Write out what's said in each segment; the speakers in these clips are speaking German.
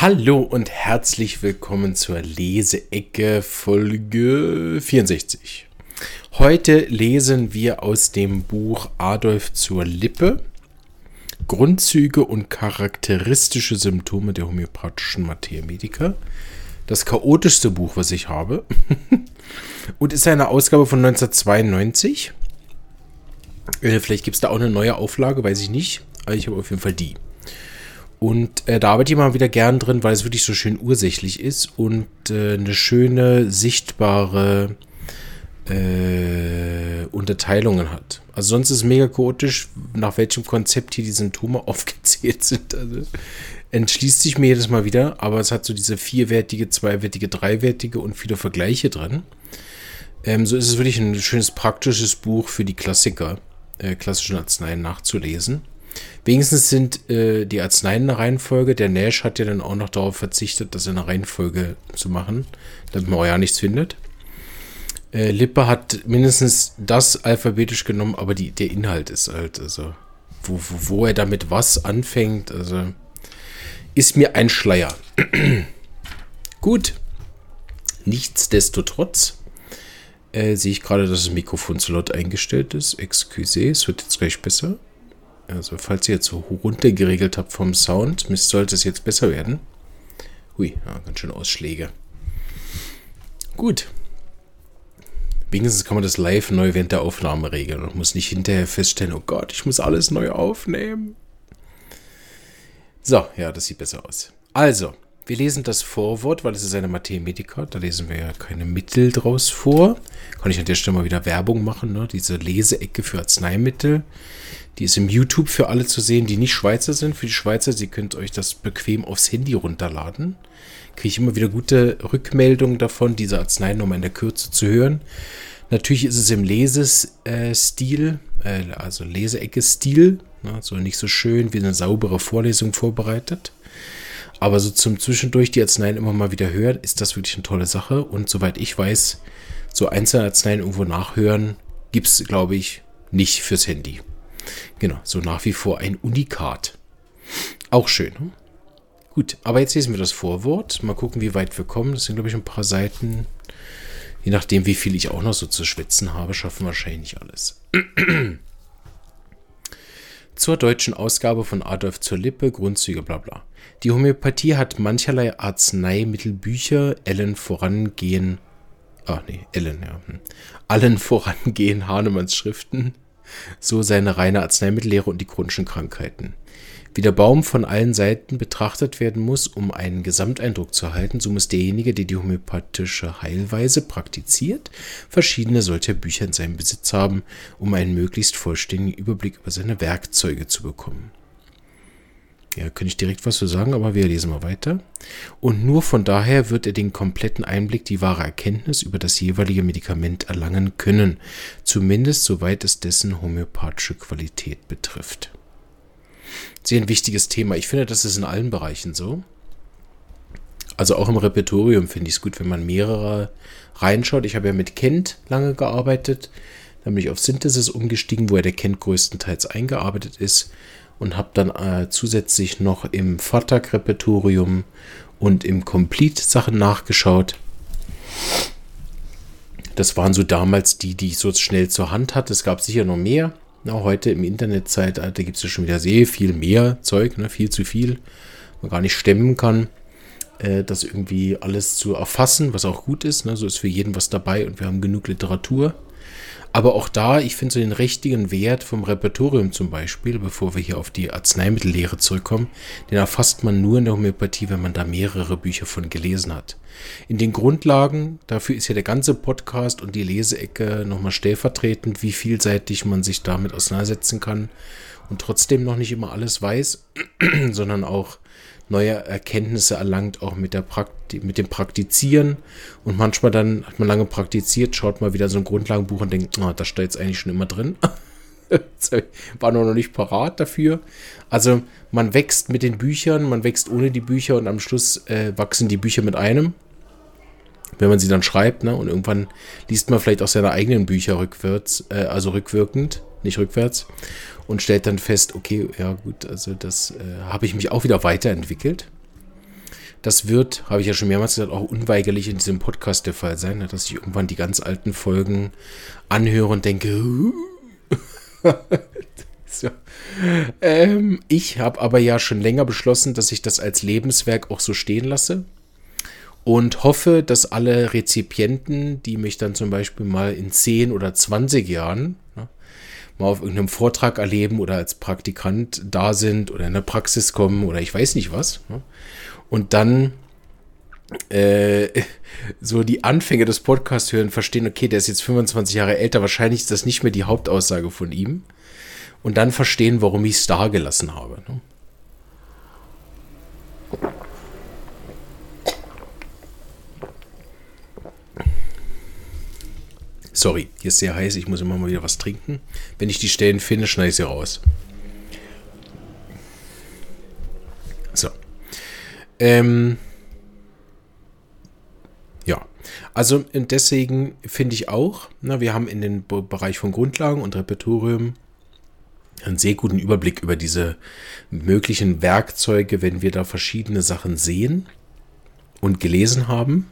Hallo und herzlich willkommen zur Leseecke Folge 64. Heute lesen wir aus dem Buch Adolf zur Lippe, Grundzüge und charakteristische Symptome der homöopathischen Materia Medica. Das chaotischste Buch, was ich habe. Und ist eine Ausgabe von 1992. Vielleicht gibt es da auch eine neue Auflage, weiß ich nicht. Aber ich habe auf jeden Fall die. Und da arbeite ich mal wieder gern drin, weil es wirklich so schön ursächlich ist und eine schöne, sichtbare Unterteilungen hat. Also sonst ist es mega chaotisch, nach welchem Konzept hier die Symptome aufgezählt sind. Also entschließt sich mir jedes Mal wieder, aber es hat so diese vierwertige, zweiwertige, dreiwertige und viele Vergleiche drin. So ist es wirklich ein schönes, praktisches Buch für die Klassiker, klassischen Arzneien nachzulesen. Wenigstens sind die Arzneien in der Reihenfolge. Der Nash hat ja dann auch noch darauf verzichtet, das in der Reihenfolge zu machen, damit man auch ja nichts findet. Lippe hat mindestens das alphabetisch genommen, aber der Inhalt ist halt, also wo er damit was anfängt, also ist mir ein Schleier. Gut. Nichtsdestotrotz sehe ich gerade, dass das Mikrofon zu laut eingestellt ist. Excusez, es wird jetzt gleich besser. Also falls ihr jetzt so runtergeregelt habt vom Sound, sollte es jetzt besser werden. Hui, ja, ganz schön Ausschläge. Gut. Wenigstens kann man das live neu während der Aufnahme regeln und muss nicht hinterher feststellen, oh Gott, ich muss alles neu aufnehmen. So, ja, das sieht besser aus. Also, wir lesen das Vorwort, weil es ist eine Materia Medica, da lesen wir ja keine Mittel draus vor. Kann ich an der Stelle mal wieder Werbung machen, ne? Diese Leseecke für Arzneimittel. Die ist im YouTube für alle zu sehen, die nicht Schweizer sind. Für die Schweizer, Sie könnt euch das bequem aufs Handy runterladen. Kriege ich immer wieder gute Rückmeldungen davon, diese Arznei nochmal in der Kürze zu hören. Natürlich ist es im Lesestil, also Leseecke-Stil, ne, so nicht so schön wie eine saubere Vorlesung vorbereitet. Aber so zum Zwischendurch die Arzneien immer mal wieder hören, ist das wirklich eine tolle Sache. Und soweit ich weiß, so einzelne Arzneien irgendwo nachhören, gibt es, glaube ich, nicht fürs Handy. Genau, so nach wie vor ein Unikat. Auch schön. Ne? Gut, aber jetzt lesen wir das Vorwort. Mal gucken, wie weit wir kommen. Das sind, glaube ich, ein paar Seiten. Je nachdem, wie viel ich auch noch so zu schwitzen habe, schaffen wir wahrscheinlich nicht alles. Zur deutschen Ausgabe von Adolf zur Lippe, Grundzüge, bla bla. Die Homöopathie hat mancherlei Arzneimittelbücher, allen vorangehen Hahnemanns Schriften, so seine reine Arzneimittellehre und die chronischen Krankheiten. Wie der Baum von allen Seiten betrachtet werden muss, um einen Gesamteindruck zu erhalten, so muss derjenige, der die homöopathische Heilweise praktiziert, verschiedene solcher Bücher in seinem Besitz haben, um einen möglichst vollständigen Überblick über seine Werkzeuge zu bekommen. Ja, könnte ich direkt was zu sagen, aber wir lesen mal weiter. Und nur von daher wird er den kompletten Einblick, die wahre Erkenntnis über das jeweilige Medikament erlangen können, zumindest soweit es dessen homöopathische Qualität betrifft. Sehr ein wichtiges Thema. Ich finde, das ist in allen Bereichen so. Also auch im Repertorium finde ich es gut, wenn man mehrere reinschaut. Ich habe ja mit Kent lange gearbeitet, dann bin ich auf Synthesis umgestiegen, wo ja der Kent größtenteils eingearbeitet ist und habe dann zusätzlich noch im Fatak-Repertorium und im Complete Sachen nachgeschaut. Das waren so damals die ich so schnell zur Hand hatte. Es gab sicher noch mehr. Na, heute im Internetzeitalter gibt es ja schon wieder sehr viel mehr Zeug, ne, viel zu viel, man gar nicht stemmen kann, das irgendwie alles zu erfassen, was auch gut ist. Ne, so ist für jeden was dabei und wir haben genug Literatur. Aber auch da, ich finde so den richtigen Wert vom Repertorium zum Beispiel, bevor wir hier auf die Arzneimittellehre zurückkommen, den erfasst man nur in der Homöopathie, wenn man da mehrere Bücher von gelesen hat. In den Grundlagen, dafür ist ja der ganze Podcast und die Leseecke nochmal stellvertretend, wie vielseitig man sich damit auseinandersetzen kann und trotzdem noch nicht immer alles weiß, sondern auch neue Erkenntnisse erlangt, auch mit dem Praktizieren. Und manchmal dann hat man lange praktiziert, schaut mal wieder so ein Grundlagenbuch und denkt, oh, das steht jetzt eigentlich schon immer drin. War noch nicht parat dafür. Also man wächst mit den Büchern, man wächst ohne die Bücher und am Schluss wachsen die Bücher mit einem, wenn man sie dann schreibt. Ne? Und irgendwann liest man vielleicht auch seine eigenen Bücher rückwirkend, nicht rückwärts. Und stellt dann fest, okay, ja gut, also das habe ich mich auch wieder weiterentwickelt. Das wird, habe ich ja schon mehrmals gesagt, auch unweigerlich in diesem Podcast der Fall sein, dass ich irgendwann die ganz alten Folgen anhöre und denke, so. Ich habe aber ja schon länger beschlossen, dass ich das als Lebenswerk auch so stehen lasse und hoffe, dass alle Rezipienten, die mich dann zum Beispiel mal in 10 oder 20 Jahren mal auf irgendeinem Vortrag erleben oder als Praktikant da sind oder in der Praxis kommen oder ich weiß nicht was, und dann so die Anfänge des Podcasts hören, verstehen, okay, der ist jetzt 25 Jahre älter, wahrscheinlich ist das nicht mehr die Hauptaussage von ihm. Und dann verstehen, warum ich es da gelassen habe. Sorry, hier ist sehr heiß, ich muss immer mal wieder was trinken. Wenn ich die Stellen finde, schneide ich sie raus. So. Ja, also deswegen finde ich auch, wir haben in den Bereich von Grundlagen und Repertorium einen sehr guten Überblick über diese möglichen Werkzeuge, wenn wir da verschiedene Sachen sehen und gelesen haben.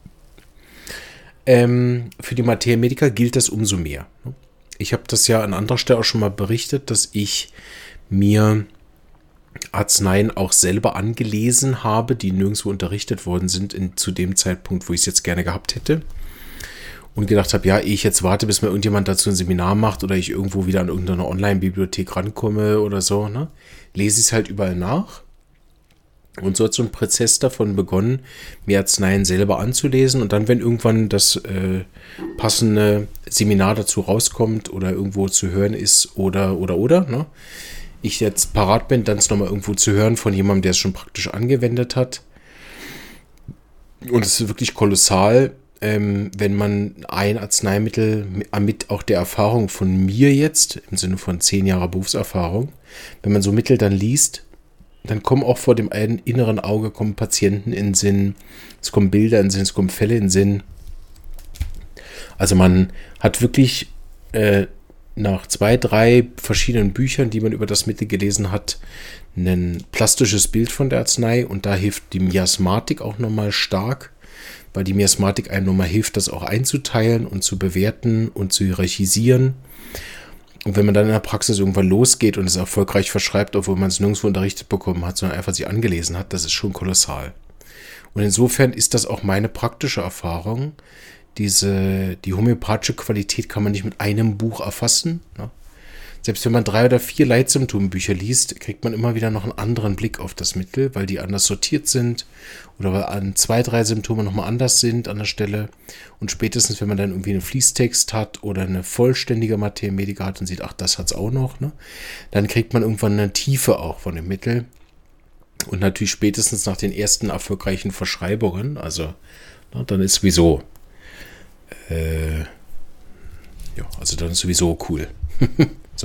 Für die Materia Medica gilt das umso mehr. Ich habe das ja an anderer Stelle auch schon mal berichtet, dass ich mir Arzneien auch selber angelesen habe, die nirgendwo unterrichtet worden sind zu dem Zeitpunkt, wo ich es jetzt gerne gehabt hätte. Und gedacht habe, ja, ich jetzt warte, bis mir irgendjemand dazu ein Seminar macht oder ich irgendwo wieder an irgendeine Online-Bibliothek rankomme oder so, lese ich es halt überall nach. Und so hat so ein Prozess davon begonnen, mir Arzneien selber anzulesen. Und dann, wenn irgendwann das passende Seminar dazu rauskommt oder irgendwo zu hören ist oder, ich jetzt parat bin, dann es nochmal irgendwo zu hören von jemandem, der es schon praktisch angewendet hat. Und es ist wirklich kolossal, wenn man ein Arzneimittel mit auch der Erfahrung von mir jetzt, im Sinne von 10 Jahre Berufserfahrung, wenn man so Mittel dann liest, dann kommen auch vor dem inneren Auge Patienten in den Sinn, es kommen Bilder in den Sinn, es kommen Fälle in den Sinn. Also man hat wirklich nach 2, 3 verschiedenen Büchern, die man über das Mittel gelesen hat, ein plastisches Bild von der Arznei und da hilft die Miasmatik auch nochmal stark, weil die Miasmatik einem nochmal hilft, das auch einzuteilen und zu bewerten und zu hierarchisieren. Und wenn man dann in der Praxis irgendwann losgeht und es erfolgreich verschreibt, obwohl man es nirgendwo unterrichtet bekommen hat, sondern einfach sich angelesen hat, das ist schon kolossal. Und insofern ist das auch meine praktische Erfahrung. Die homöopathische Qualität kann man nicht mit einem Buch erfassen. Selbst wenn man 3 oder 4 Leitsymptombücher liest, kriegt man immer wieder noch einen anderen Blick auf das Mittel, weil die anders sortiert sind oder weil an 2, 3 Symptome nochmal anders sind an der Stelle. Und spätestens, wenn man dann irgendwie einen Fließtext hat oder eine vollständige Materia Medica hat und sieht, ach, das hat es auch noch, dann kriegt man irgendwann eine Tiefe auch von dem Mittel. Und natürlich spätestens nach den ersten erfolgreichen Verschreibungen, also dann ist sowieso, also dann ist sowieso cool. So.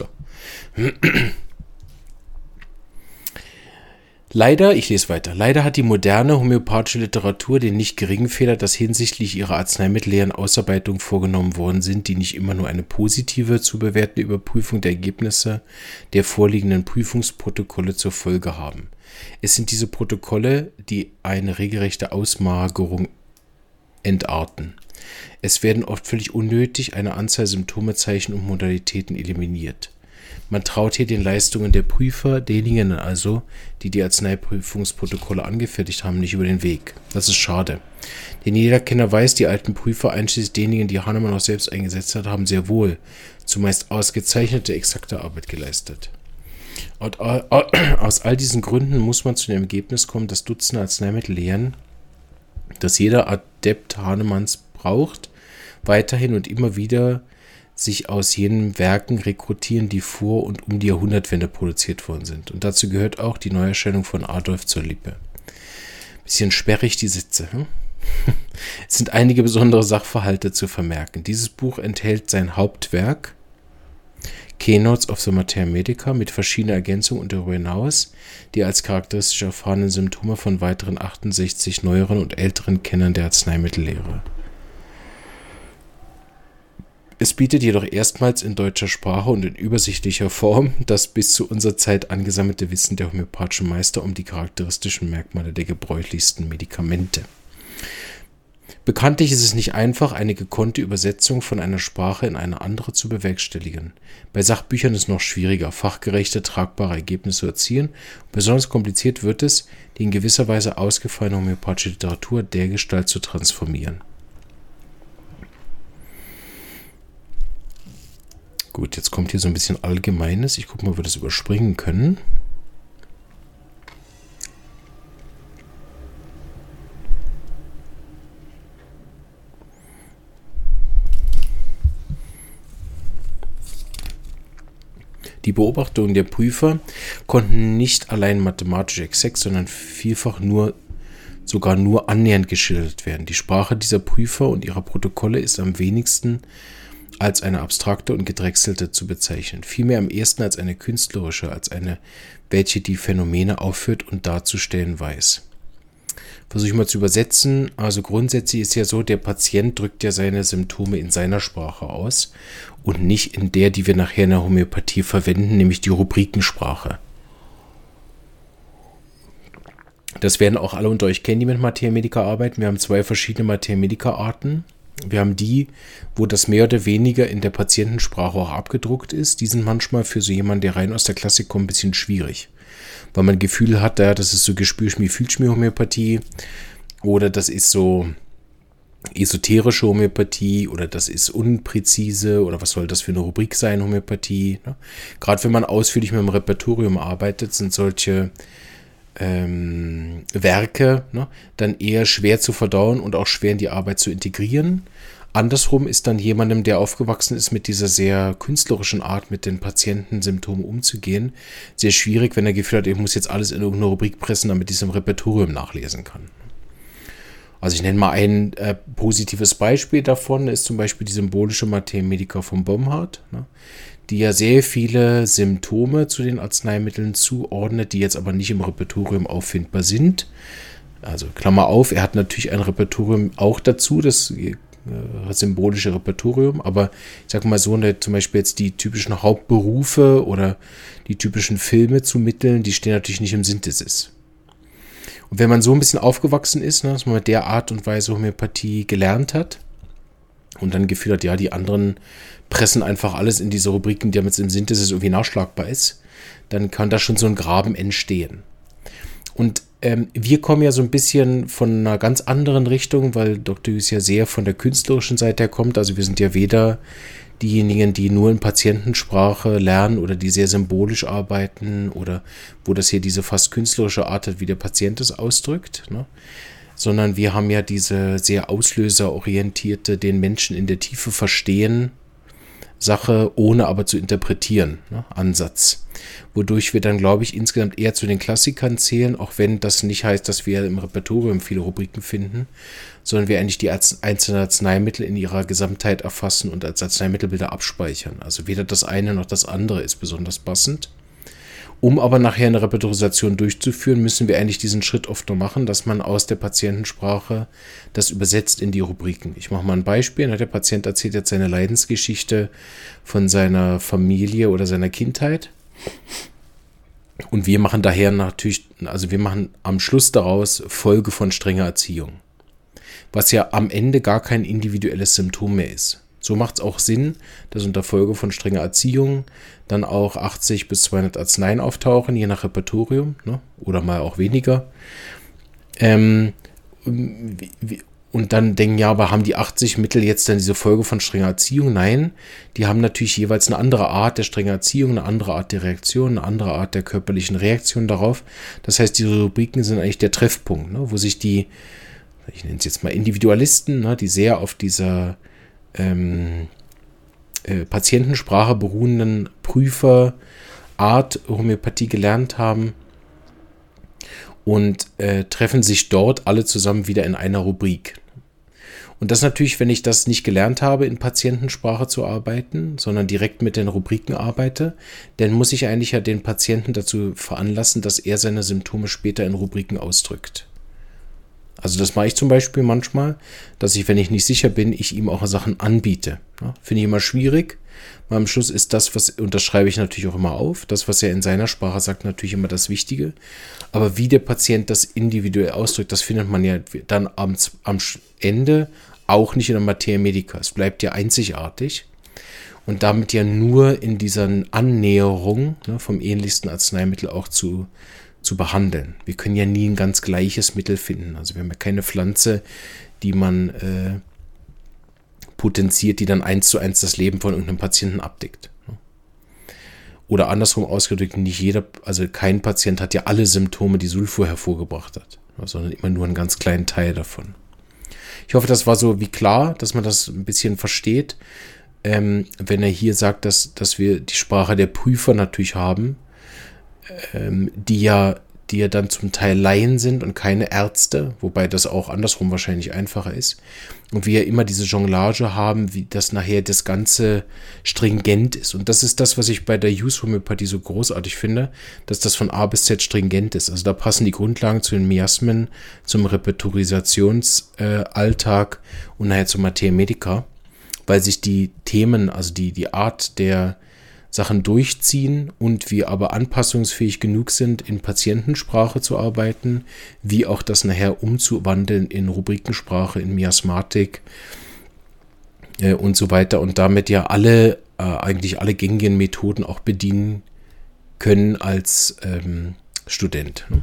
Leider, ich lese weiter, leider hat die moderne homöopathische Literatur den nicht geringen Fehler, dass hinsichtlich ihrer arzneimittelleeren Ausarbeitung vorgenommen worden sind, die nicht immer nur eine positive zu bewertende Überprüfung der Ergebnisse der vorliegenden Prüfungsprotokolle zur Folge haben. Es sind diese Protokolle, die eine regelrechte Ausmagerung entarten. Es werden oft völlig unnötig eine Anzahl Symptome, Zeichen und Modalitäten eliminiert. Man traut hier den Leistungen der Prüfer, denjenigen also, die die Arzneiprüfungsprotokolle angefertigt haben, nicht über den Weg. Das ist schade. Denn jeder Kenner weiß, die alten Prüfer, einschließlich denjenigen, die Hahnemann auch selbst eingesetzt hat, haben sehr wohl zumeist ausgezeichnete, exakte Arbeit geleistet. Aus all diesen Gründen muss man zu dem Ergebnis kommen, dass Dutzende Arzneimittel lehren, dass jeder Adept Hahnemanns braucht, weiterhin und immer wieder sich aus jenen Werken rekrutieren, die vor und um die Jahrhundertwende produziert worden sind. Und dazu gehört auch die Neuerscheinung von Adolf zur Lippe. Bisschen sperrig die Sitze. Es sind einige besondere Sachverhalte zu vermerken. Dieses Buch enthält sein Hauptwerk, Keynotes of the Materia Medica, mit verschiedenen Ergänzungen und darüber hinaus die als charakteristisch erfahrenen Symptome von weiteren 68 neueren und älteren Kennern der Arzneimittellehre. Es bietet jedoch erstmals in deutscher Sprache und in übersichtlicher Form das bis zu unserer Zeit angesammelte Wissen der homöopathischen Meister um die charakteristischen Merkmale der gebräuchlichsten Medikamente. Bekanntlich ist es nicht einfach, eine gekonnte Übersetzung von einer Sprache in eine andere zu bewerkstelligen. Bei Sachbüchern ist es noch schwieriger, fachgerechte, tragbare Ergebnisse zu erzielen. Besonders kompliziert wird es, die in gewisser Weise ausgefallene homöopathische Literatur dergestalt zu transformieren. Gut, jetzt kommt hier so ein bisschen Allgemeines. Ich gucke mal, ob wir das überspringen können. Die Beobachtungen der Prüfer konnten nicht allein mathematisch exakt, sondern vielfach sogar nur annähernd geschildert werden. Die Sprache dieser Prüfer und ihrer Protokolle ist am wenigsten als eine abstrakte und gedrechselte zu bezeichnen. Vielmehr am ehesten als eine künstlerische, als eine, welche die Phänomene aufführt und darzustellen weiß. Versuche ich mal zu übersetzen. Also grundsätzlich ist ja so, der Patient drückt ja seine Symptome in seiner Sprache aus und nicht in der, die wir nachher in der Homöopathie verwenden, nämlich die Rubrikensprache. Das werden auch alle unter euch kennen, die mit Materia Medica arbeiten. Wir haben 2 verschiedene Materia Medica Arten. Wir haben die, wo das mehr oder weniger in der Patientensprache auch abgedruckt ist. Die sind manchmal für so jemanden, der rein aus der Klassik kommt, ein bisschen schwierig. Weil man ein Gefühl hat, ja, das ist so Gespürschmier, Fühlschmier Homöopathie oder das ist so esoterische Homöopathie oder das ist unpräzise oder was soll das für eine Rubrik sein, Homöopathie. Ne? Gerade wenn man ausführlich mit dem Repertorium arbeitet, sind solche Werke, ne, dann eher schwer zu verdauen und auch schwer in die Arbeit zu integrieren. Andersrum ist dann jemandem, der aufgewachsen ist mit dieser sehr künstlerischen Art, mit den Patientensymptomen umzugehen, sehr schwierig, wenn er Gefühl hat, ich muss jetzt alles in irgendeine Rubrik pressen, damit ich es im Repertorium nachlesen kann. Also ich nenne mal ein positives Beispiel davon, ist zum Beispiel die symbolische Materia Medica von Bomhard, ne, die ja sehr viele Symptome zu den Arzneimitteln zuordnet, die jetzt aber nicht im Repertorium auffindbar sind. Also Klammer auf, er hat natürlich ein Repertorium auch dazu, das symbolische Repertorium, aber ich sage mal so, zum Beispiel jetzt die typischen Hauptberufe oder die typischen Filme zu Mitteln, die stehen natürlich nicht im Synthesis. Und wenn man so ein bisschen aufgewachsen ist, ne, dass man mit der Art und Weise Homöopathie gelernt hat und dann Gefühl hat, ja, die anderen pressen einfach alles in diese Rubriken, die damit im Synthesis irgendwie nachschlagbar ist, dann kann da schon so ein Graben entstehen. Und wir kommen ja so ein bisschen von einer ganz anderen Richtung, weil Dr. Hüß ja sehr von der künstlerischen Seite her kommt. Also wir sind ja weder diejenigen, die nur in Patientensprache lernen oder die sehr symbolisch arbeiten oder wo das hier diese fast künstlerische Art hat, wie der Patient es ausdrückt, ne? Sondern wir haben ja diese sehr auslöserorientierte, den Menschen in der Tiefe verstehen Sache, ohne aber zu interpretieren, ne, Ansatz. Wodurch wir dann, glaube ich, insgesamt eher zu den Klassikern zählen, auch wenn das nicht heißt, dass wir im Repertorium viele Rubriken finden, sondern wir eigentlich die einzelnen Arzneimittel in ihrer Gesamtheit erfassen und als Arzneimittelbilder abspeichern. Also weder das eine noch das andere ist besonders passend. Um aber nachher eine Repertorisation durchzuführen, müssen wir eigentlich diesen Schritt oft noch machen, dass man aus der Patientensprache das übersetzt in die Rubriken. Ich mache mal ein Beispiel. Der Patient erzählt jetzt seine Leidensgeschichte von seiner Familie oder seiner Kindheit. Und wir machen daher natürlich, also wir machen am Schluss daraus Folge von strenger Erziehung. Was ja am Ende gar kein individuelles Symptom mehr ist. So macht es auch Sinn, dass unter Folge von strenger Erziehung dann auch 80 bis 200 Arzneien auftauchen, je nach Repertorium, ne? Oder mal auch weniger. Und dann denken, ja, aber haben die 80 Mittel jetzt dann diese Folge von strenger Erziehung? Nein, die haben natürlich jeweils eine andere Art der strenger Erziehung, eine andere Art der Reaktion, eine andere Art der körperlichen Reaktion darauf. Das heißt, diese Rubriken sind eigentlich der Treffpunkt, ne? Wo sich die, ich nenne es jetzt mal Individualisten, ne? Die sehr auf dieser Patientensprache beruhenden Prüfer Art Homöopathie gelernt haben und treffen sich dort alle zusammen wieder in einer Rubrik. Und das natürlich, wenn ich das nicht gelernt habe, in Patientensprache zu arbeiten, sondern direkt mit den Rubriken arbeite, dann muss ich eigentlich ja den Patienten dazu veranlassen, dass er seine Symptome später in Rubriken ausdrückt. Also das mache ich zum Beispiel manchmal, dass ich, wenn ich nicht sicher bin, ich ihm auch Sachen anbiete. Ja, finde ich immer schwierig, weil am Schluss ist das, und das schreibe ich natürlich auch immer auf, das, was er in seiner Sprache sagt, natürlich immer das Wichtige. Aber wie der Patient das individuell ausdrückt, das findet man ja dann am Ende auch nicht in der Materia Medica. Es bleibt ja einzigartig und damit ja nur in dieser Annäherung, ne, vom ähnlichsten Arzneimittel auch zu behandeln. Wir können ja nie ein ganz gleiches Mittel finden. Also wir haben ja keine Pflanze, die man potenziert, die dann 1:1 das Leben von irgendeinem Patienten abdeckt. Oder andersrum ausgedrückt, kein Patient hat ja alle Symptome, die Sulfur hervorgebracht hat, sondern immer nur einen ganz kleinen Teil davon. Ich hoffe, das war so wie klar, dass man das ein bisschen versteht, wenn er hier sagt, dass wir die Sprache der Prüfer natürlich haben, die ja dann zum Teil Laien sind und keine Ärzte, wobei das auch andersrum wahrscheinlich einfacher ist. Und wir ja immer diese Jonglage haben, wie das nachher das Ganze stringent ist. Und das ist das, was ich bei der Use-Homöopathie so großartig finde, dass das von A bis Z stringent ist. Also da passen die Grundlagen zu den Miasmen, zum Repertorisationsalltag und nachher zur Materia Medica, weil sich die Themen, also die Art der Sachen durchziehen und wir aber anpassungsfähig genug sind, in Patientensprache zu arbeiten, wie auch das nachher umzuwandeln in Rubrikensprache, in Miasmatik und so weiter und damit ja eigentlich alle gängigen Methoden auch bedienen können als Student. Ne?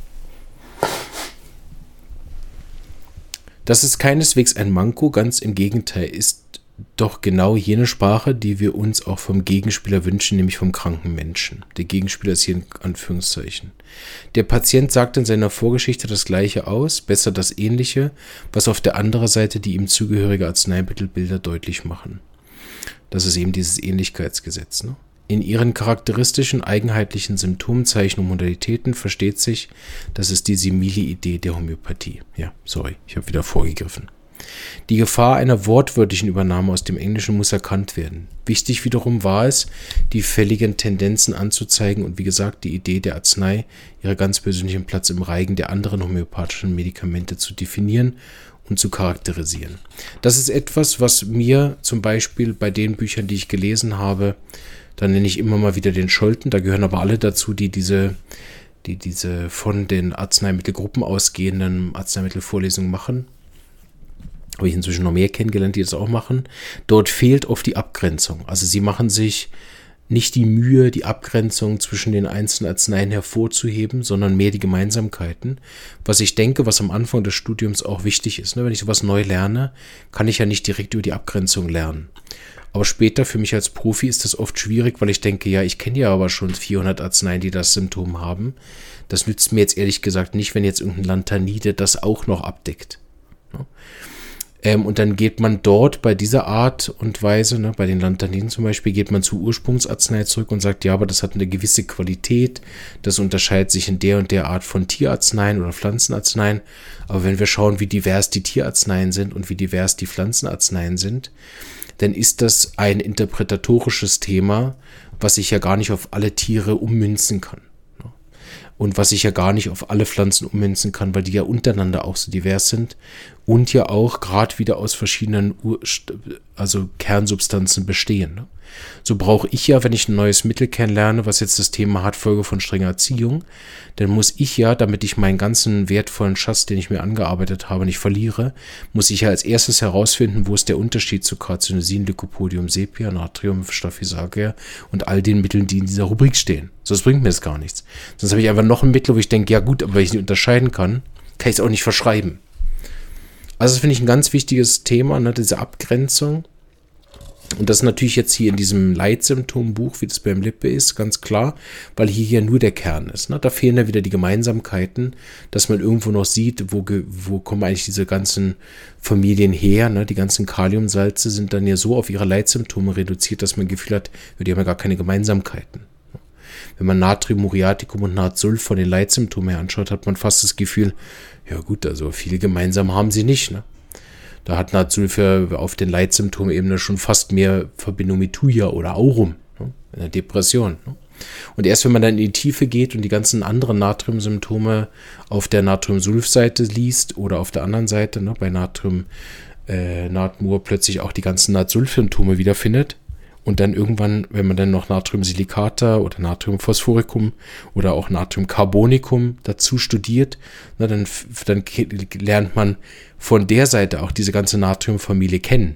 Das ist keineswegs ein Manko, ganz im Gegenteil, ist doch genau jene Sprache, die wir uns auch vom Gegenspieler wünschen, nämlich vom kranken Menschen. Der Gegenspieler ist hier in Anführungszeichen. Der Patient sagt in seiner Vorgeschichte das Gleiche aus, besser das Ähnliche, was auf der anderen Seite die ihm zugehörige Arzneimittelbilder deutlich machen. Das ist eben dieses Ähnlichkeitsgesetz. Ne? In ihren charakteristischen, eigenheitlichen Symptomzeichen und Modalitäten versteht sich, das ist die Simili-Idee der Homöopathie. Ja, sorry, ich habe wieder vorgegriffen. Die Gefahr einer wortwörtlichen Übernahme aus dem Englischen muss erkannt werden. Wichtig wiederum war es, die fälligen Tendenzen anzuzeigen und wie gesagt, die Idee der Arznei, ihren ganz persönlichen Platz im Reigen der anderen homöopathischen Medikamente zu definieren und zu charakterisieren. Das ist etwas, was mir zum Beispiel bei den Büchern, die ich gelesen habe, da nenne ich immer mal wieder den Scholten, da gehören aber alle dazu, die diese von den Arzneimittelgruppen ausgehenden Arzneimittelvorlesungen machen. Habe ich inzwischen noch mehr kennengelernt, die das auch machen. Dort fehlt oft die Abgrenzung. Also sie machen sich nicht die Mühe, die Abgrenzung zwischen den einzelnen Arzneien hervorzuheben, sondern mehr die Gemeinsamkeiten. Was ich denke, was am Anfang des Studiums auch wichtig ist. Wenn ich sowas neu lerne, kann ich ja nicht direkt über die Abgrenzung lernen. Aber später für mich als Profi ist das oft schwierig, weil ich denke, ja, ich kenne ja aber schon 400 Arzneien, die das Symptom haben. Das nützt mir jetzt ehrlich gesagt nicht, wenn jetzt irgendein Lantanide das auch noch abdeckt. Und dann geht man dort bei dieser Art und Weise, bei den Lantaniden zum Beispiel, geht man zur Ursprungsarznei zurück und sagt, ja, aber das hat eine gewisse Qualität, das unterscheidet sich in der und der Art von Tierarzneien oder Pflanzenarzneien. Aber wenn wir schauen, wie divers die Tierarzneien sind und wie divers die Pflanzenarzneien sind, dann ist das ein interpretatorisches Thema, was ich ja gar nicht auf alle Tiere ummünzen kann. Und was ich ja gar nicht auf alle Pflanzen ummünzen kann, weil die ja untereinander auch so divers sind und ja auch gerade wieder aus verschiedenen Kernsubstanzen bestehen. Ne? So brauche ich ja, wenn ich ein neues Mittel kennenlerne, was jetzt das Thema hat, Folge von strenger Erziehung, dann muss ich ja, damit ich meinen ganzen wertvollen Schatz, den ich mir angearbeitet habe, nicht verliere, muss ich ja als erstes herausfinden, wo ist der Unterschied zu Carcinosin, Lycopodium, Sepia, Natrium, Staphysaceae und all den Mitteln, die in dieser Rubrik stehen. Sonst bringt mir das gar nichts. Sonst habe ich einfach noch ein Mittel, wo ich denke, ja gut, aber wenn ich nicht unterscheiden kann, kann ich es auch nicht verschreiben. Also das finde ich ein ganz wichtiges Thema, diese Abgrenzung. Und das ist natürlich jetzt hier in diesem Leitsymptombuch, wie das beim Lippe ist, ganz klar, weil hier ja nur der Kern ist. Da fehlen ja wieder die Gemeinsamkeiten, dass man irgendwo noch sieht, wo kommen eigentlich diese ganzen Familien her. Die ganzen Kaliumsalze sind dann ja so auf ihre Leitsymptome reduziert, dass man das Gefühl hat, die haben ja gar keine Gemeinsamkeiten. Wenn man Natrium muriaticum und Natsulf von den Leitsymptomen her anschaut, hat man fast das Gefühl, ja gut, also viel gemeinsam haben sie nicht. Da hat Natsulf auf den Leitsymptomebene schon fast mehr Verbindung mit Thuja oder Aurum in der Depression. Und erst wenn man dann in die Tiefe geht und die ganzen anderen Natriumsymptome auf der Natriumsulf-Seite liest oder auf der anderen Seite, ne, bei Natrium-Natmur plötzlich auch die ganzen Natsulf-Symptome wiederfindet und dann irgendwann, wenn man dann noch Natriumsilicata oder Natriumphosphoricum oder auch Natriumcarbonicum dazu studiert, na, dann lernt man von der Seite auch diese ganze Natriumfamilie kennen.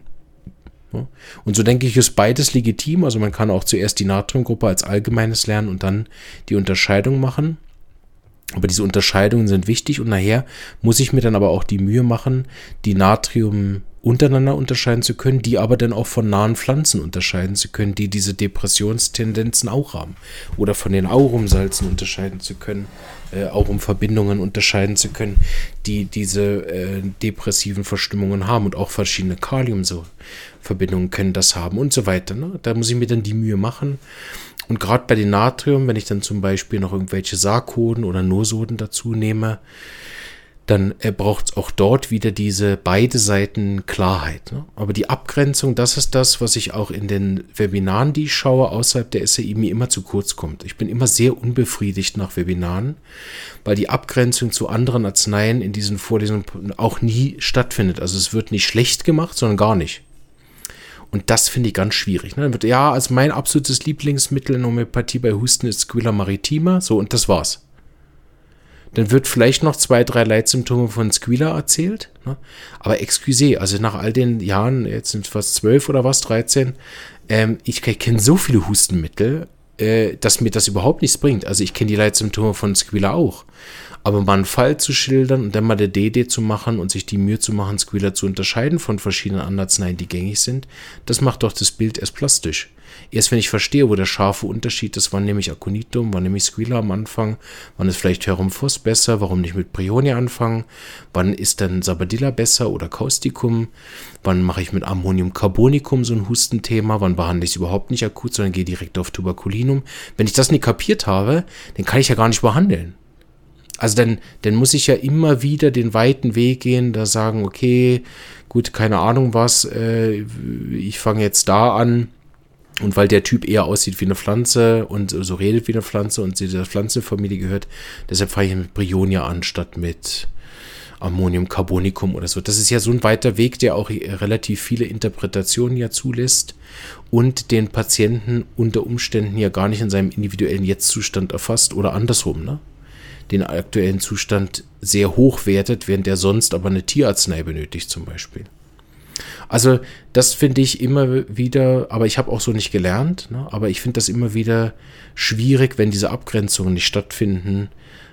Und so denke ich, ist beides legitim. Also man kann auch zuerst die Natriumgruppe als Allgemeines lernen und dann die Unterscheidung machen. Aber diese Unterscheidungen sind wichtig und nachher muss ich mir dann aber auch die Mühe machen, die Natrium untereinander unterscheiden zu können, die aber dann auch von nahen Pflanzen unterscheiden zu können, die diese Depressionstendenzen auch haben. Oder von den Aurumsalzen unterscheiden zu können, Aurumverbindungen unterscheiden zu können, die diese depressiven Verstimmungen haben und auch verschiedene Kaliumverbindungen können das haben und so weiter. Ne? Da muss ich mir dann die Mühe machen. Und gerade bei den Natrium, wenn ich dann zum Beispiel noch irgendwelche Sarkoden oder Nosoden dazu nehme, dann braucht es auch dort wieder diese beide Seiten Klarheit. Ne? Aber die Abgrenzung, das ist das, was ich auch in den Webinaren, die ich schaue, außerhalb der SAI, mir immer zu kurz kommt. Ich bin immer sehr unbefriedigt nach Webinaren, weil die Abgrenzung zu anderen Arzneien in diesen Vorlesungen auch nie stattfindet. Also es wird nicht schlecht gemacht, sondern gar nicht. Und das finde ich ganz schwierig. Ne? Dann wird, ja, also mein absolutes Lieblingsmittel in Homöopathie bei Husten ist Squilla maritima, so, und das war's. Dann wird vielleicht noch 2, 3 Leitsymptome von Squilla erzählt. Ne? Aber excusez, also nach all den Jahren, jetzt sind es fast 12 oder was, 13, ich kenne so viele Hustenmittel, dass mir das überhaupt nichts bringt. Also ich kenne die Leitsymptome von Squilla auch. Aber mal einen Fall zu schildern und dann mal der DD zu machen und sich die Mühe zu machen, Squilla zu unterscheiden von verschiedenen Arzneien, die gängig sind, das macht doch das Bild erst plastisch. Erst wenn ich verstehe, wo der scharfe Unterschied ist, wann nehme ich Aconitum, wann nehme ich Squilla am Anfang, wann ist vielleicht Herumphos besser, warum nicht mit Bryonia anfangen, wann ist dann Sabadilla besser oder Causticum, wann mache ich mit Ammoniumcarbonicum so ein Hustenthema, wann behandle ich es überhaupt nicht akut, sondern gehe direkt auf Tuberculinum. Wenn ich das nicht kapiert habe, dann kann ich ja gar nicht behandeln. Also dann muss ich ja immer wieder den weiten Weg gehen, da sagen, okay, gut, keine Ahnung was, ich fange jetzt da an. Und weil der Typ eher aussieht wie eine Pflanze und so redet wie eine Pflanze und zu dieser Pflanzenfamilie gehört, deshalb fange ich mit Bryonia an, statt mit Ammoniumcarbonicum oder so. Das ist ja so ein weiter Weg, der auch relativ viele Interpretationen ja zulässt und den Patienten unter Umständen ja gar nicht in seinem individuellen Jetzt-Zustand erfasst oder andersrum, ne? Den aktuellen Zustand sehr hoch wertet, während der sonst aber eine Tierarznei benötigt zum Beispiel. Also das finde ich immer wieder, aber ich habe auch so nicht gelernt, ne? Aber ich finde das immer wieder schwierig, wenn diese Abgrenzungen nicht stattfinden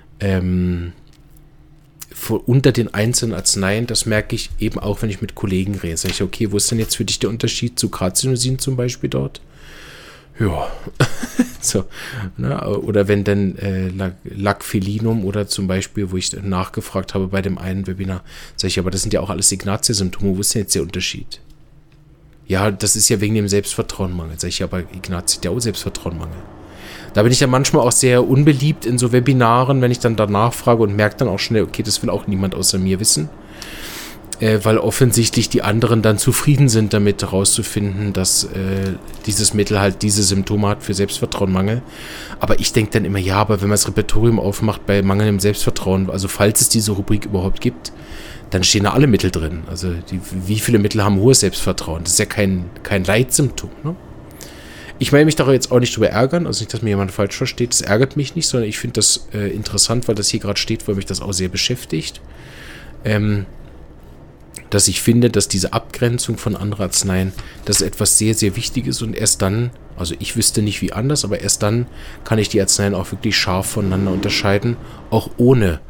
unter den einzelnen Arzneien. Das merke ich eben auch, wenn ich mit Kollegen rede. Sag ich, okay, wo ist denn jetzt für dich der Unterschied zu Carcinosin zum Beispiel dort? Ja, so, ne? Oder wenn dann Lacphelinum oder zum Beispiel, wo ich nachgefragt habe bei dem einen Webinar, sage ich, aber das sind ja auch alles Ignatia-Symptome, wo ist denn jetzt der Unterschied? Ja, das ist ja wegen dem Selbstvertrauenmangel. Sage ich, aber Ignatia hat ja auch Selbstvertrauenmangel. Da bin ich ja manchmal auch sehr unbeliebt in so Webinaren, wenn ich dann danach frage und merke dann auch schnell, okay, das will auch niemand außer mir wissen. Weil offensichtlich die anderen dann zufrieden sind damit herauszufinden, dass dieses Mittel halt diese Symptome hat für Selbstvertrauenmangel. Aber ich denke dann immer, ja, aber wenn man das Repertorium aufmacht bei mangelndem Selbstvertrauen, also falls es diese Rubrik überhaupt gibt, dann stehen da alle Mittel drin. Also wie viele Mittel haben hohes Selbstvertrauen? Das ist ja kein Leitsymptom, ne? Ich will mich da jetzt auch nicht drüber ärgern, also nicht, dass mir jemand falsch versteht, das ärgert mich nicht, sondern ich finde das interessant, weil das hier gerade steht, weil mich das auch sehr beschäftigt. Dass ich finde, dass diese Abgrenzung von anderen Arzneien, das ist etwas sehr, sehr Wichtiges und erst dann, also ich wüsste nicht wie anders, aber erst dann kann ich die Arzneien auch wirklich scharf voneinander unterscheiden, auch ohne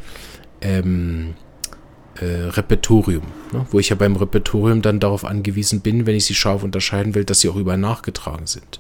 Repertorium, ne? Wo ich ja beim Repertorium dann darauf angewiesen bin, wenn ich sie scharf unterscheiden will, dass sie auch überall nachgetragen sind.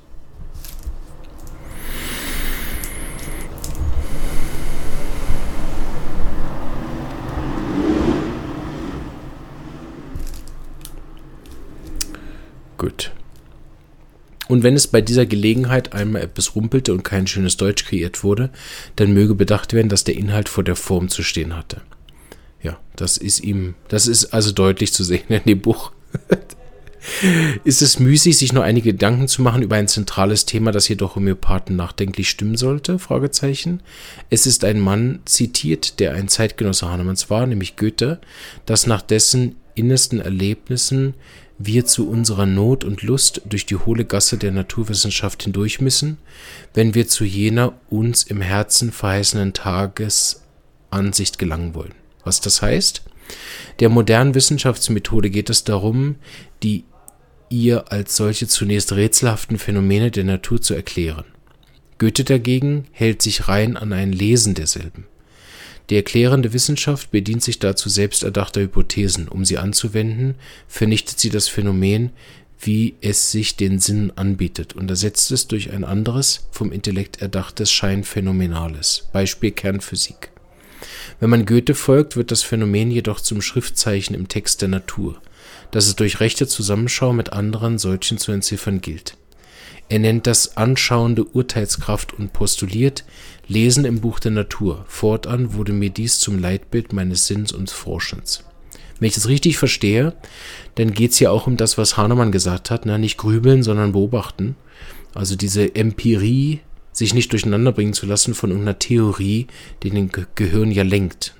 Gut. Und wenn es bei dieser Gelegenheit einmal etwas rumpelte und kein schönes Deutsch kreiert wurde, dann möge bedacht werden, dass der Inhalt vor der Form zu stehen hatte. Ja, das ist also deutlich zu sehen in dem Buch. Ist es müßig, sich nur einige Gedanken zu machen über ein zentrales Thema, das jedoch Homöopathen nachdenklich stimmen sollte? Fragezeichen. Es ist ein Mann zitiert, der ein Zeitgenosse Hahnemanns war, nämlich Goethe, dass nach dessen innersten Erlebnissen wir zu unserer Not und Lust durch die hohle Gasse der Naturwissenschaft hindurch müssen, wenn wir zu jener uns im Herzen verheißenen Tagesansicht gelangen wollen. Was das heißt? Der modernen Wissenschaftsmethode geht es darum, die ihr als solche zunächst rätselhaften Phänomene der Natur zu erklären. Goethe dagegen hält sich rein an ein Lesen derselben. Die erklärende Wissenschaft bedient sich dazu selbst erdachter Hypothesen. Um sie anzuwenden, vernichtet sie das Phänomen, wie es sich den Sinnen anbietet, und ersetzt es durch ein anderes, vom Intellekt erdachtes Scheinphänomenales. Beispiel Kernphysik. Wenn man Goethe folgt, wird das Phänomen jedoch zum Schriftzeichen im Text der Natur, das es durch rechte Zusammenschau mit anderen solchen zu entziffern gilt. Er nennt das anschauende Urteilskraft und postuliert Lesen im Buch der Natur. Fortan wurde mir dies zum Leitbild meines Sinns und Forschens. Wenn ich das richtig verstehe, dann geht es ja auch um das, was Hahnemann gesagt hat, nicht grübeln, sondern beobachten. Also diese Empirie, sich nicht durcheinander bringen zu lassen von irgendeiner Theorie, die den Gehirn ja lenkt.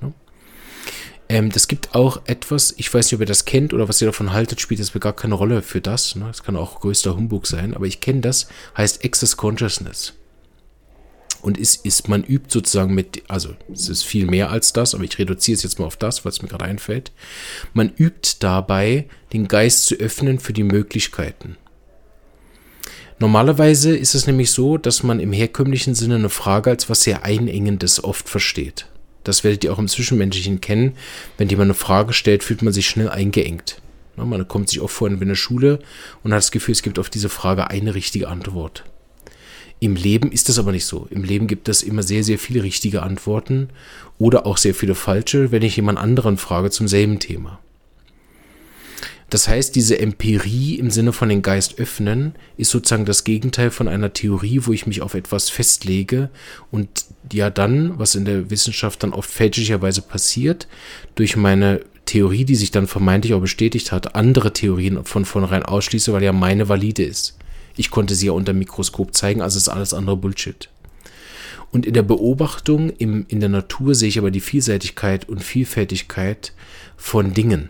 Das gibt auch etwas, ich weiß nicht, ob ihr das kennt oder was ihr davon haltet, spielt jetzt gar keine Rolle für das. Das kann auch größter Humbug sein, aber ich kenne das, heißt Access Consciousness. Und man übt sozusagen also es ist viel mehr als das, aber ich reduziere es jetzt mal auf das, was mir gerade einfällt. Man übt dabei, den Geist zu öffnen für die Möglichkeiten. Normalerweise ist es nämlich so, dass man im herkömmlichen Sinne eine Frage als was sehr Einengendes oft versteht. Das werdet ihr auch im Zwischenmenschlichen kennen. Wenn jemand eine Frage stellt, fühlt man sich schnell eingeengt. Man kommt sich oft vor in der Schule und hat das Gefühl, es gibt auf diese Frage eine richtige Antwort. Im Leben ist das aber nicht so. Im Leben gibt es immer sehr, sehr viele richtige Antworten oder auch sehr viele falsche, wenn ich jemand anderen frage zum selben Thema. Das heißt, diese Empirie im Sinne von den Geist öffnen ist sozusagen das Gegenteil von einer Theorie, wo ich mich auf etwas festlege und ja dann, was in der Wissenschaft dann oft fälschlicherweise passiert, durch meine Theorie, die sich dann vermeintlich auch bestätigt hat, andere Theorien von vornherein ausschließe, weil ja meine valide ist. Ich konnte sie ja unter dem Mikroskop zeigen, also ist alles andere Bullshit. Und in der Beobachtung in der Natur sehe ich aber die Vielseitigkeit und Vielfältigkeit von Dingen.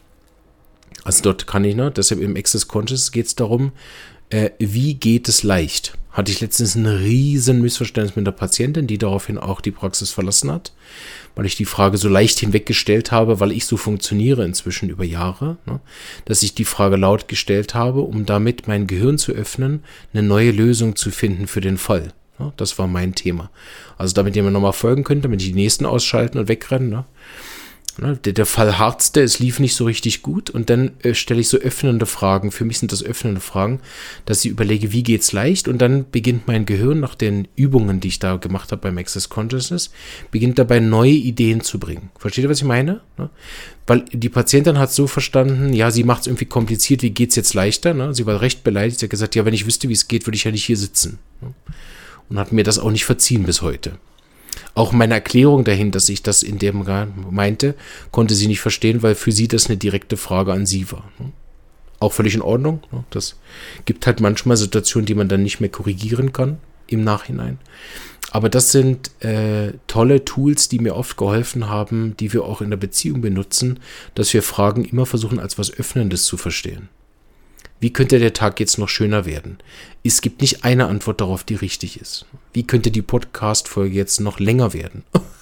Also dort kann ich, deshalb im Access Conscious geht es darum, wie geht es leicht? Hatte ich letztens ein riesen Missverständnis mit der Patientin, die daraufhin auch die Praxis verlassen hat, weil ich die Frage so leicht hinweggestellt habe, weil ich so funktioniere inzwischen über Jahre, dass ich die Frage laut gestellt habe, um damit mein Gehirn zu öffnen, eine neue Lösung zu finden für den Fall. Das war mein Thema. Also damit ihr mir nochmal folgen könnt, damit ich die nächsten ausschalten und wegrennen. Der Fall harzte, es lief nicht so richtig gut und dann stelle ich so öffnende Fragen. Für mich sind das öffnende Fragen, dass ich überlege, wie geht's leicht, und dann beginnt mein Gehirn nach den Übungen, die ich da gemacht habe beim Access Consciousness, beginnt dabei neue Ideen zu bringen. Versteht ihr, was ich meine? Weil die Patientin hat so verstanden, ja, sie macht es irgendwie kompliziert, wie geht's jetzt leichter? Sie war recht beleidigt, sie hat gesagt, ja, wenn ich wüsste, wie es geht, würde ich ja nicht hier sitzen. Und hat mir das auch nicht verziehen bis heute. Auch meine Erklärung dahin, dass ich das in dem meinte, konnte sie nicht verstehen, weil für sie das eine direkte Frage an sie war. Auch völlig in Ordnung. Das gibt halt manchmal Situationen, die man dann nicht mehr korrigieren kann im Nachhinein. Aber das sind tolle Tools, die mir oft geholfen haben, die wir auch in der Beziehung benutzen, dass wir Fragen immer versuchen, als was Öffnendes zu verstehen. Wie könnte der Tag jetzt noch schöner werden? Es gibt nicht eine Antwort darauf, die richtig ist. Wie könnte die Podcast-Folge jetzt noch länger werden?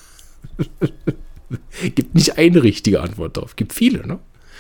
Gibt nicht eine richtige Antwort darauf. Gibt viele,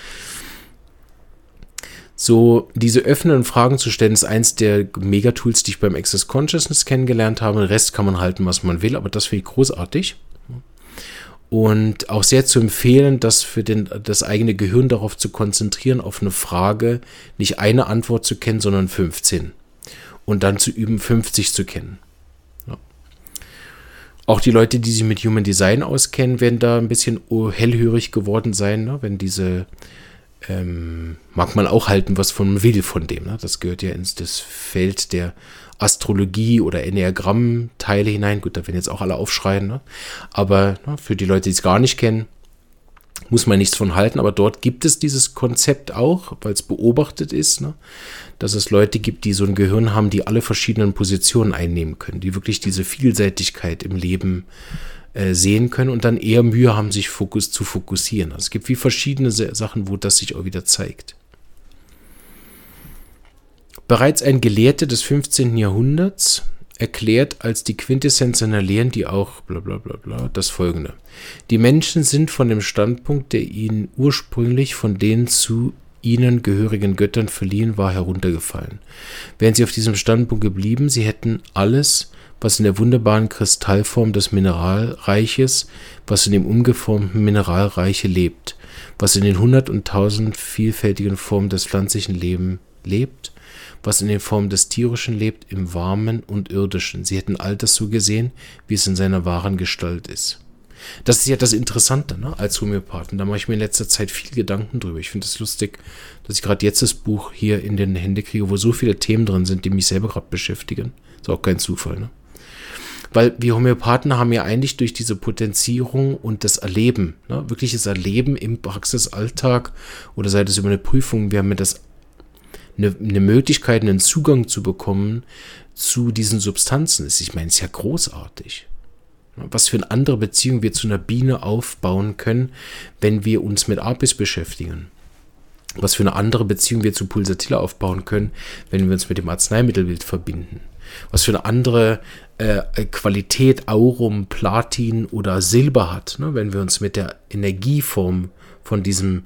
So, diese öffnenden Fragen zu stellen, ist eins der Megatools, die ich beim Access Consciousness kennengelernt habe. Den Rest kann man halten, was man will, aber das finde ich großartig. Und auch sehr zu empfehlen, das für das eigene Gehirn darauf zu konzentrieren, auf eine Frage, nicht eine Antwort zu kennen, sondern 15. Und dann zu üben, 50 zu kennen. Ja. Auch die Leute, die sich mit Human Design auskennen, werden da ein bisschen hellhörig geworden sein, wenn diese mag man auch halten, was von will von dem. Das gehört ja ins das Feld der Astrologie oder Enneagramm-Teile hinein. Gut, da werden jetzt auch alle aufschreien. Aber für die Leute, die es gar nicht kennen, Muss man nichts von halten, aber dort gibt es dieses Konzept auch, weil es beobachtet ist, ne? Dass es Leute gibt, die so ein Gehirn haben, die alle verschiedenen Positionen einnehmen können, die wirklich diese Vielseitigkeit im Leben sehen können und dann eher Mühe haben, sich zu fokussieren. Also es gibt wie verschiedene Sachen, wo das sich auch wieder zeigt. Bereits ein Gelehrter des 15. Jahrhunderts erklärt als die Quintessenz seiner Lehren, die auch bla bla bla bla, das Folgende. Die Menschen sind von dem Standpunkt, der ihnen ursprünglich von den zu ihnen gehörigen Göttern verliehen war, heruntergefallen. Wären sie auf diesem Standpunkt geblieben, sie hätten alles, was in der wunderbaren Kristallform des Mineralreiches, was in dem umgeformten Mineralreiche lebt, was in den 100 und 1000 vielfältigen Formen des pflanzlichen Lebens lebt, was in den Formen des Tierischen lebt, im Warmen und Irdischen. Sie hätten all das so gesehen, wie es in seiner wahren Gestalt ist. Das ist ja das Interessante, ne, als Homöopathen. Da mache ich mir in letzter Zeit viel Gedanken drüber. Ich finde es lustig, dass ich gerade jetzt das Buch hier in den Hände kriege, wo so viele Themen drin sind, die mich selber gerade beschäftigen. Ist auch kein Zufall, ne? Weil wir Homöopathen haben ja eigentlich durch diese Potenzierung und das Erleben, ne, wirkliches Erleben im Praxisalltag oder sei es über eine Prüfung, wir haben ja das eine Möglichkeit, einen Zugang zu bekommen zu diesen Substanzen ist. Ich meine, es ist ja großartig. Was für eine andere Beziehung wir zu einer Biene aufbauen können, wenn wir uns mit Apis beschäftigen. Was für eine andere Beziehung wir zu Pulsatilla aufbauen können, wenn wir uns mit dem Arzneimittelbild verbinden. Was für eine andere Qualität Aurum, Platin oder Silber hat, ne, wenn wir uns mit der Energieform von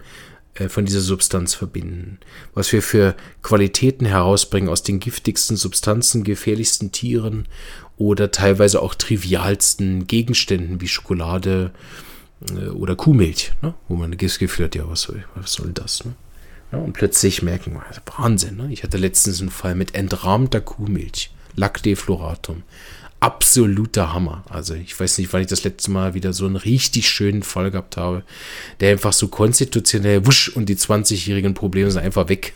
dieser Substanz verbinden. Was wir für Qualitäten herausbringen aus den giftigsten Substanzen, gefährlichsten Tieren oder teilweise auch trivialsten Gegenständen wie Schokolade oder Kuhmilch, ne? Wo man das Gefühl hat, ja, was soll das? Ne? Ja, und plötzlich merken wir, Wahnsinn. Ne? Ich hatte letztens einen Fall mit entrahmter Kuhmilch, Lactefloratum. Absoluter Hammer. Also ich weiß nicht, wann ich das letzte Mal wieder so einen richtig schönen Fall gehabt habe, der einfach so konstitutionell wusch und die 20-jährigen Probleme sind einfach weg.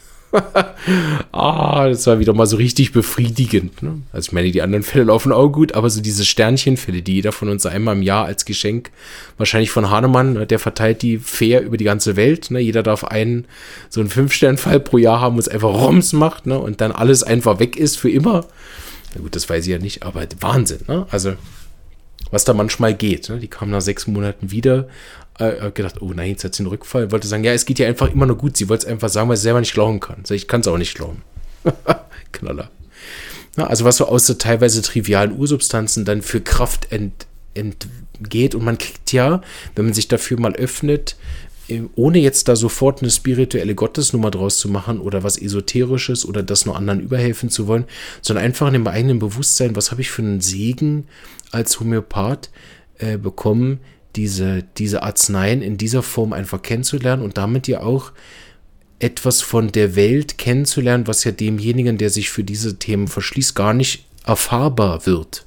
Das war wieder mal so richtig befriedigend. Ne? Also ich meine, die anderen Fälle laufen auch gut, aber so diese Sternchenfälle, die jeder von uns einmal im Jahr als Geschenk, wahrscheinlich von Hahnemann, der verteilt die fair über die ganze Welt. Ne? Jeder darf so einen 5-Stern-Fall pro Jahr haben, wo es einfach Roms macht, ne? Und dann alles einfach weg ist für immer. Na gut, das weiß ich ja nicht, aber Wahnsinn, ne? Also, was da manchmal geht, ne? Die kamen nach 6 Monaten wieder, gedacht, oh nein, jetzt hat sie einen Rückfall, wollte sagen, ja, es geht ja einfach immer nur gut, sie wollte es einfach sagen, weil sie selber nicht glauben kann. Ich kann es auch nicht glauben. Knaller. Ja, also was so aus so teilweise trivialen Ursubstanzen dann für Kraft entgeht und man kriegt ja, wenn man sich dafür mal öffnet, ohne jetzt da sofort eine spirituelle Gottesnummer draus zu machen oder was Esoterisches oder das nur anderen überhelfen zu wollen, sondern einfach in dem eigenen Bewusstsein, was habe ich für einen Segen als Homöopath bekommen, diese Arzneien in dieser Form einfach kennenzulernen und damit ja auch etwas von der Welt kennenzulernen, was ja demjenigen, der sich für diese Themen verschließt, gar nicht erfahrbar wird.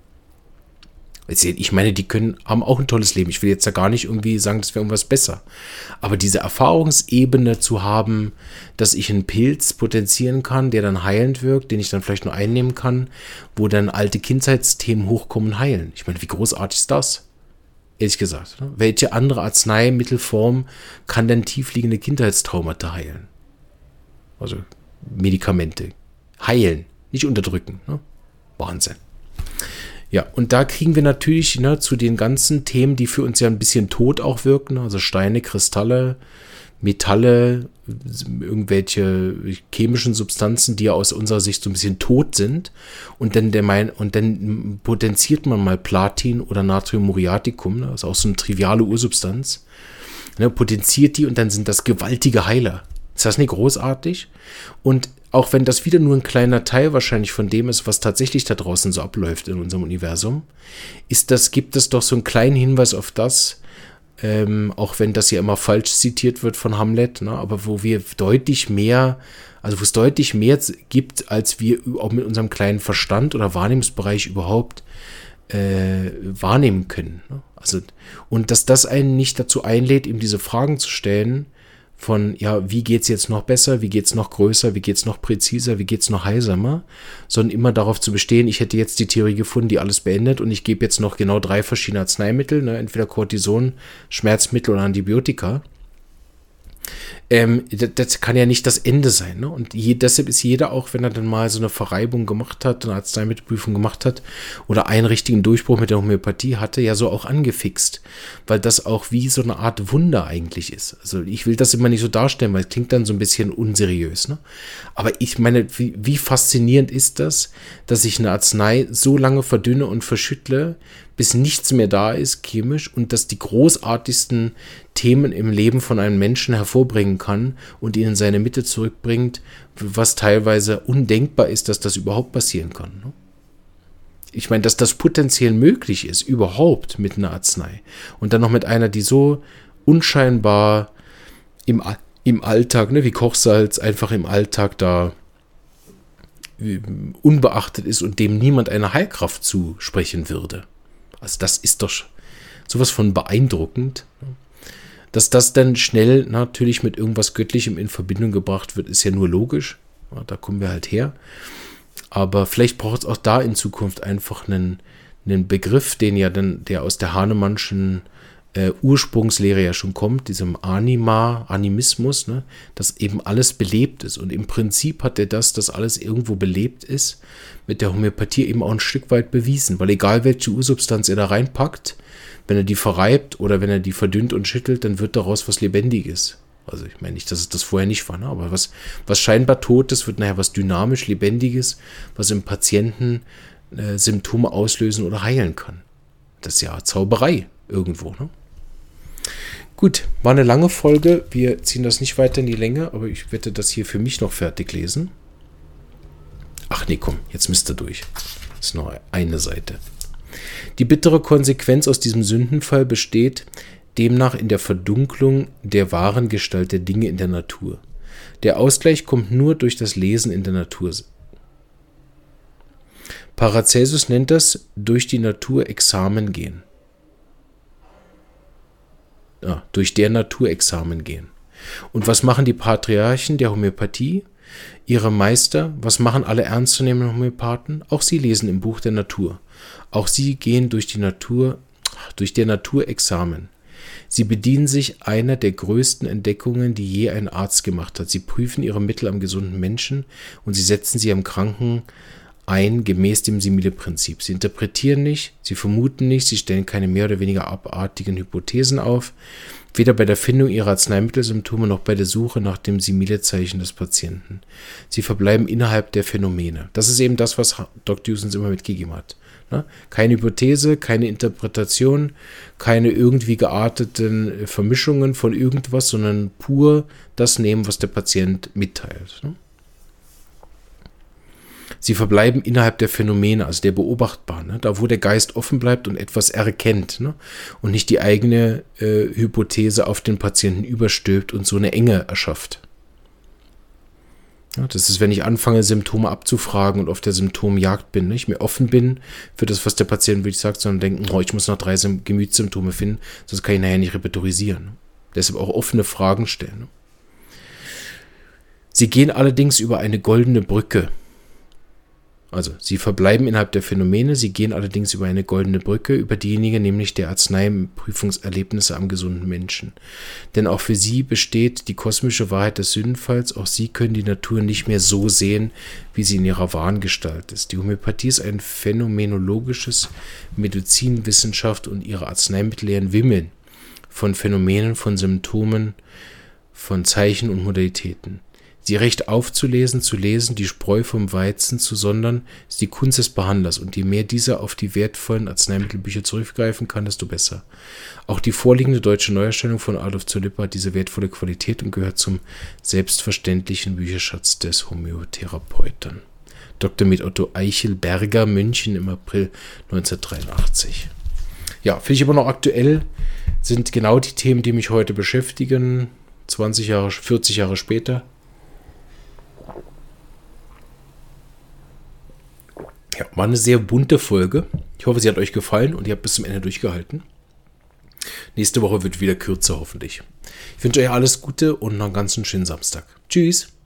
Ich meine, die haben auch ein tolles Leben. Ich will jetzt ja gar nicht irgendwie sagen, das wäre irgendwas besser. Aber diese Erfahrungsebene zu haben, dass ich einen Pilz potenzieren kann, der dann heilend wirkt, den ich dann vielleicht nur einnehmen kann, wo dann alte Kindheitsthemen hochkommen und heilen. Ich meine, wie großartig ist das? Ehrlich gesagt. Ne? Welche andere Arzneimittelform kann denn tiefliegende Kindheitstraumata heilen? Also Medikamente. Heilen, nicht unterdrücken. Ne? Wahnsinn. Ja, und da kriegen wir natürlich zu den ganzen Themen, die für uns ja ein bisschen tot auch wirken, also Steine, Kristalle, Metalle, irgendwelche chemischen Substanzen, die ja aus unserer Sicht so ein bisschen tot sind. Und dann potenziert man mal Platin oder Natrium muriaticum, das ist auch so eine triviale Ursubstanz, potenziert die und dann sind das gewaltige Heiler. Ist das nicht großartig? Und auch wenn das wieder nur ein kleiner Teil wahrscheinlich von dem ist, was tatsächlich da draußen so abläuft in unserem Universum, gibt es doch so einen kleinen Hinweis auf das, auch wenn das ja immer falsch zitiert wird von Hamlet, ne, aber wo es deutlich mehr gibt, als wir auch mit unserem kleinen Verstand oder Wahrnehmungsbereich überhaupt wahrnehmen können. Ne? Also, und dass das einen nicht dazu einlädt, ihm diese Fragen zu stellen, von, ja, wie geht's jetzt noch besser, wie geht's noch größer, wie geht's noch präziser, wie geht's noch heilsamer, sondern immer darauf zu bestehen, ich hätte jetzt die Theorie gefunden, die alles beendet und ich gebe jetzt noch genau 3 verschiedene Arzneimittel, ne, entweder Cortison, Schmerzmittel oder Antibiotika. Das kann ja nicht das Ende sein. Ne? Und deshalb ist jeder, auch wenn er dann mal so eine Verreibung gemacht hat, eine Arzneimittelprüfung gemacht hat oder einen richtigen Durchbruch mit der Homöopathie hatte, ja so auch angefixt. Weil das auch wie so eine Art Wunder eigentlich ist. Also ich will das immer nicht so darstellen, weil es klingt dann so ein bisschen unseriös. Ne? Aber ich meine, wie faszinierend ist das, dass ich eine Arznei so lange verdünne und verschüttle, bis nichts mehr da ist, chemisch, und dass die großartigsten Themen im Leben von einem Menschen hervorbringen kann und ihn in seine Mitte zurückbringt, was teilweise undenkbar ist, dass das überhaupt passieren kann. Ne? Ich meine, dass das potenziell möglich ist, überhaupt mit einer Arznei. Und dann noch mit einer, die so unscheinbar im Alltag, ne, wie Kochsalz, einfach im Alltag da unbeachtet ist und dem niemand eine Heilkraft zusprechen würde. Also das ist doch sowas von beeindruckend. Dass das dann schnell natürlich mit irgendwas Göttlichem in Verbindung gebracht wird, ist ja nur logisch. Ja, da kommen wir halt her. Aber vielleicht braucht es auch da in Zukunft einfach einen Begriff, der aus der Hahnemannschen Ursprungslehre ja schon kommt, diesem Animismus, ne, dass eben alles belebt ist. Und im Prinzip hat er dass alles irgendwo belebt ist, mit der Homöopathie eben auch ein Stück weit bewiesen. Weil egal welche Ursubstanz er da reinpackt, wenn er die verreibt oder wenn er die verdünnt und schüttelt, dann wird daraus was Lebendiges. Also ich meine nicht, dass es das vorher nicht war, ne? Aber was scheinbar Totes wird nachher was dynamisch Lebendiges, was im Patienten Symptome auslösen oder heilen kann. Das ist ja Zauberei irgendwo, ne? Gut, war eine lange Folge. Wir ziehen das nicht weiter in die Länge, aber ich werde das hier für mich noch fertig lesen. Ach nee, komm, jetzt müsst ihr durch. Das ist noch eine Seite. Die bittere Konsequenz aus diesem Sündenfall besteht demnach in der Verdunklung der wahren Gestalt der Dinge in der Natur. Der Ausgleich kommt nur durch das Lesen in der Natur. Paracelsus nennt das durch die Natur Examen gehen. Ja, durch der Natur Examen gehen. Und was machen die Patriarchen der Homöopathie? Ihre Meister, was machen alle ernstzunehmenden Homöopathen? Auch sie lesen im Buch der Natur. Auch sie gehen durch der Natur Examen. Sie bedienen sich einer der größten Entdeckungen, die je ein Arzt gemacht hat. Sie prüfen ihre Mittel am gesunden Menschen und sie setzen sie am Kranken ein, gemäß dem Simile-Prinzip. Sie interpretieren nicht, sie vermuten nicht, sie stellen keine mehr oder weniger abartigen Hypothesen auf, weder bei der Findung ihrer Arzneimittelsymptome noch bei der Suche nach dem Simile-Zeichen des Patienten. Sie verbleiben innerhalb der Phänomene. Das ist eben das, was Dr. Husens immer mitgegeben hat. Keine Hypothese, keine Interpretation, keine irgendwie gearteten Vermischungen von irgendwas, sondern pur das nehmen, was der Patient mitteilt. Sie verbleiben innerhalb der Phänomene, also der Beobachtbaren, da wo der Geist offen bleibt und etwas erkennt, und nicht die eigene Hypothese auf den Patienten überstülpt und so eine Enge erschafft. Ja, das ist, wenn ich anfange, Symptome abzufragen und auf der Symptomjagd bin, nicht mehr offen bin für das, was der Patient wirklich sagt, sondern denken, ich muss noch 3 Gemütssymptome finden, sonst kann ich nachher nicht repertorisieren. Deshalb auch offene Fragen stellen. Sie gehen allerdings über eine goldene Brücke. Also, sie verbleiben innerhalb der Phänomene, sie gehen allerdings über eine goldene Brücke, über diejenige nämlich der Arzneiprüfungserlebnisse am gesunden Menschen. Denn auch für sie besteht die kosmische Wahrheit des Sündenfalls, auch sie können die Natur nicht mehr so sehen, wie sie in ihrer wahren Gestalt ist. Die Homöopathie ist ein phänomenologisches Medizinwissenschaft und ihre Arzneimittellehren wimmeln von Phänomenen, von Symptomen, von Zeichen und Modalitäten. Sie recht aufzulesen, zu lesen, die Spreu vom Weizen zu sondern, ist die Kunst des Behandlers. Und je mehr dieser auf die wertvollen Arzneimittelbücher zurückgreifen kann, desto besser. Auch die vorliegende deutsche Neuerstellung von Adolf Zolliper hat diese wertvolle Qualität und gehört zum selbstverständlichen Bücherschatz des Homöotherapeuten. Dr. med. Otto Eichelberger, München im April 1983. Ja, finde ich aber noch aktuell, sind genau die Themen, die mich heute beschäftigen, 20 Jahre, 40 Jahre später. Ja, war eine sehr bunte Folge. Ich hoffe, sie hat euch gefallen und ihr habt bis zum Ende durchgehalten. Nächste Woche wird wieder kürzer hoffentlich. Ich wünsche euch alles Gute und noch einen ganz schönen Samstag. Tschüss.